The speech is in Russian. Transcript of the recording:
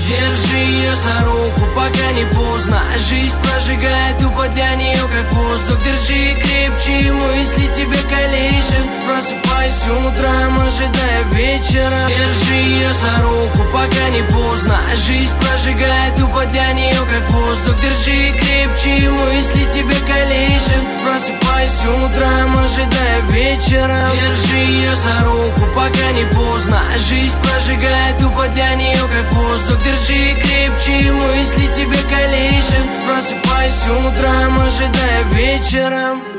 Держи ее за руку, пока не поздно. Жизнь прожигает тупо для нее как воздух. Держи крепче, мысли тебя калечат. Просыпайся утром, ожидая вечера. Держи ее за руку, пока не поздно. Жизнь прожигает тупо для нее как воздух. Держи крепче, мысли тебя калечат. Просыпайся утром, ожидая вечера. Держи ее за руку, пока не поздно. Жизнь прожигает тупо для нее как воздух. Держи крепче, мысли тебя калечат. Просыпайся утром, ожидая вечером.